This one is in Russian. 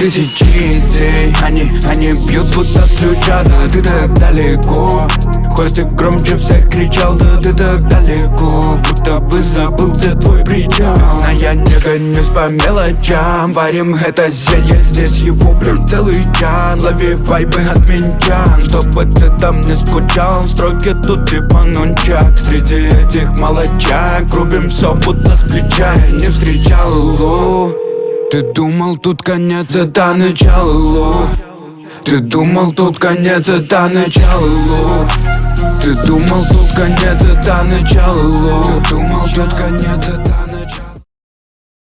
тысячи идей. Они бьют будто с ключа, да ты так далеко. Хоть ты громче всех кричал, да ты так далеко. Будто бы забыл, где твой причал. А я не гонюсь по мелочам. Варим это зелье, здесь его прям целый чан. Лови вайбы от минчан, чтобы ты там не скучал. Строки тут типа нунчак. Среди этих молодчак рубим все будто с плеча. Я не встречал. Ты думал, тут конец, это начало. Ты думал, тут конец, это начало. Ты думал, тут конец, это начало. Ты думал, тут конец, это